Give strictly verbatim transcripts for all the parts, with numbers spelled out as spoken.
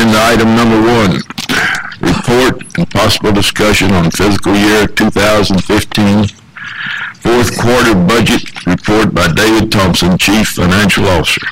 Agenda item number one, report and possible discussion on fiscal year two thousand fifteen fourth quarter budget report by David Thompson, Chief Financial Officer.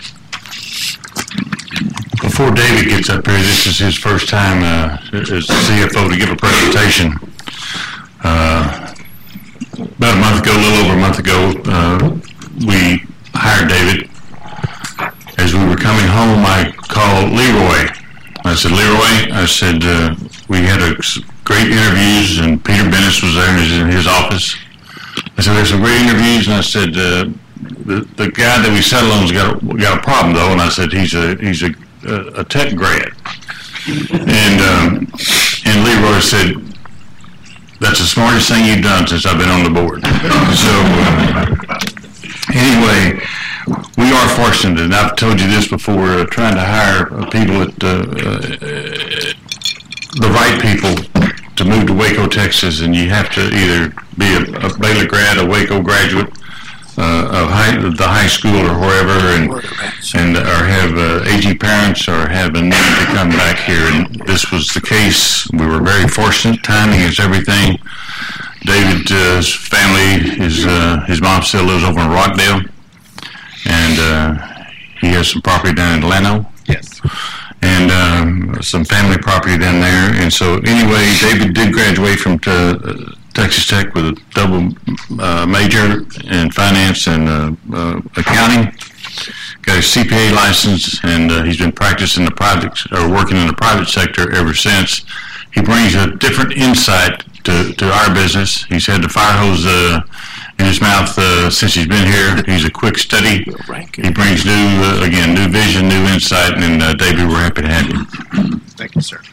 Before David gets up here, this is his first time uh, as C F O to give a presentation. Uh, about a month ago, a little over a month ago, uh, we hired David. As we were coming home, I called Leroy. I said, Leroy, I said, uh, we had a great interviews, and Peter Bennis was there in his office. I said, there's some great interviews, and I said, uh, the, the guy that we settled on's got a, got a problem, though, and I said, he's a he's a, a, a tech grad. And, um, and Leroy said, that's the smartest thing you've done since I've been on the board. So, uh, anyway, we are fortunate, and I've told you this before, uh, trying to hire uh, people at uh, uh, the right people to move to Waco, Texas, and you have to either be a, a Baylor grad, a Waco graduate, uh, of high, the high school or wherever, and and or have uh, aging parents or have a need to come back here. And this was the case. We were very fortunate. Timing is everything. David's family, his uh, his mom still lives over in Rockdale, and uh, he has some property down in Llano. Yes. And um, some family property down there. And so anyway, David did graduate from uh, Texas Tech with a double uh, major in finance and uh, uh, accounting. Got a C P A license, and uh, he's been practicing the private or working in the private sector ever since. He brings a different insight to, to our business. He's had the fire hose uh, in his mouth uh, since he's been here. He's a quick study. He brings new, uh, again, new vision, new insight, and uh, David, we're happy to have you. Thank you, sir.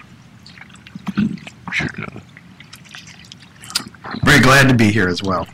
Very glad to be here as well.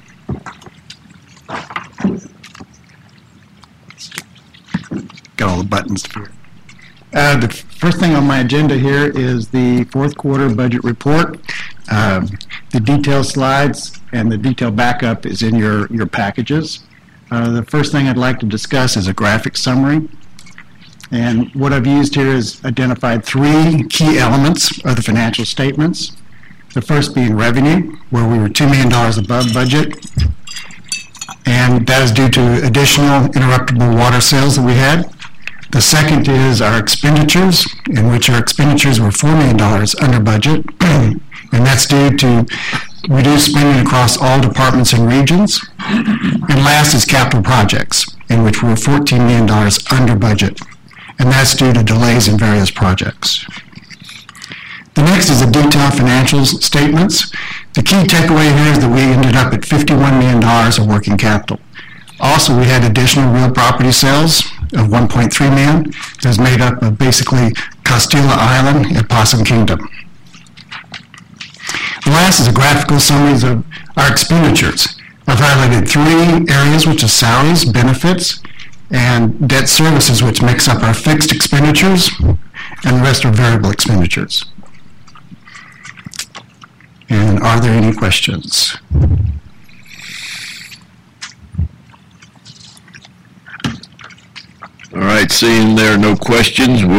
Got all the buttons here. Uh, the first thing on my agenda here is the fourth quarter budget report. Um, the detailed slides and the detailed backup is in your, your packages. Uh, the first thing I'd like to discuss is a graphic summary. And what I've used here is identified three key elements of the financial statements. The first being revenue, where we were two million dollars above budget. And that is due to additional interruptible water sales that we had. The second is our expenditures, in which our expenditures were four million dollars under budget. And that's due to reduced spending across all departments and regions. And last is capital projects, in which we were fourteen million dollars under budget. And that's due to delays in various projects. The next is the detailed financial statements. The key takeaway here is that we ended up at fifty-one million dollars of working capital. Also, we had additional real property sales of one point three million dollars. That was made up of basically Costilla Island and Possum Kingdom. The last is a graphical summary of our expenditures. I've highlighted three areas, which is salaries, benefits, and debt services, which makes up our fixed expenditures, and the rest are variable expenditures. And are there any questions? All right, seeing there are no questions, we'll